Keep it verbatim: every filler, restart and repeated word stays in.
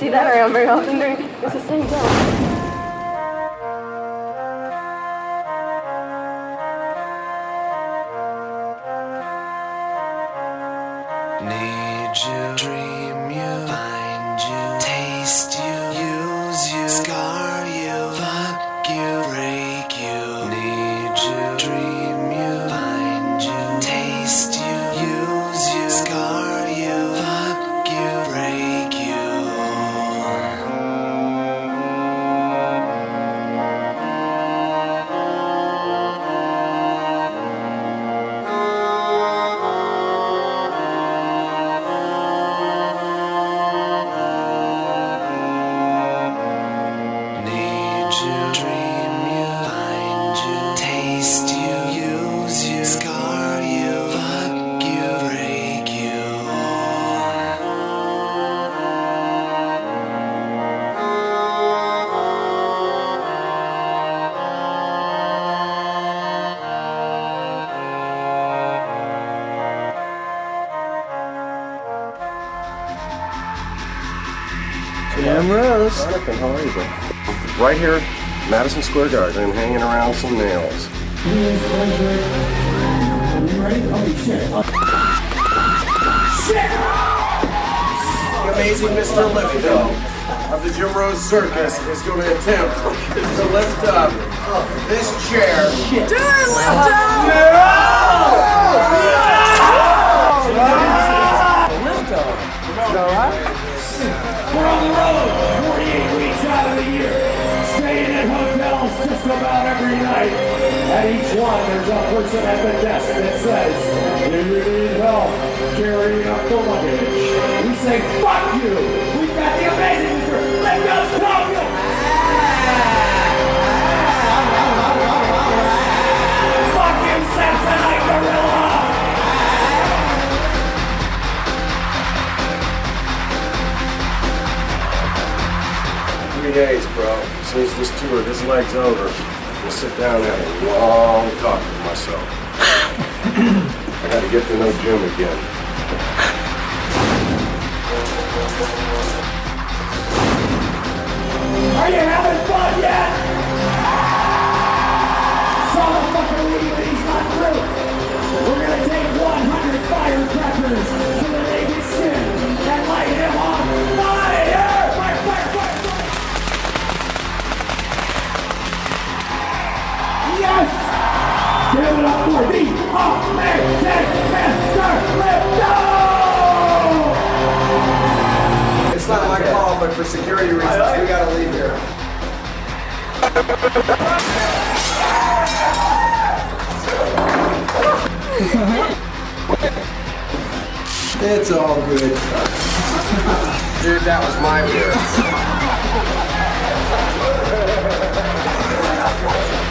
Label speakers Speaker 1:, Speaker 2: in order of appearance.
Speaker 1: see that around very often. It's the same dog.
Speaker 2: Need you, dream you, find you, taste you, use you, scar you, fuck you, break you. Need you, dream you, find you, taste you, use you, scar you, fuck you, break you.
Speaker 3: Cameras.
Speaker 4: Jonathan, how are you, bro? Right here, Madison Square Garden, hanging around some nails.
Speaker 5: The amazing Mister Lifto of the Jim Rose Circus is going to attempt to lift up this chair.
Speaker 6: Do it, Lifto!
Speaker 7: We're on the road forty-eight weeks out of the year, staying at hotels just about every night. At each one, there's a person at the desk that says, "Do you need help carrying up the luggage?" We say, "Fuck you! We've got the amazing Mister Lifto's Tokyo!" Fuck you, Samsonite Gorilla!
Speaker 4: Three days, bro. As soon as this tour, this leg's over, we'll sit down and have a long talk with myself. I gotta get to know Jim again.
Speaker 7: Are you having fun yet? Saw the fucking lead, but he's not through. We're gonna take one hundred firecrackers to the naked skin and light him on fire! Fire, fire, fire, fire! Yes! Give it up for the amazing Mister Lifto!
Speaker 5: It's not my call, but for security reasons, we gotta leave here. It's all good.
Speaker 4: Dude, that was my beer.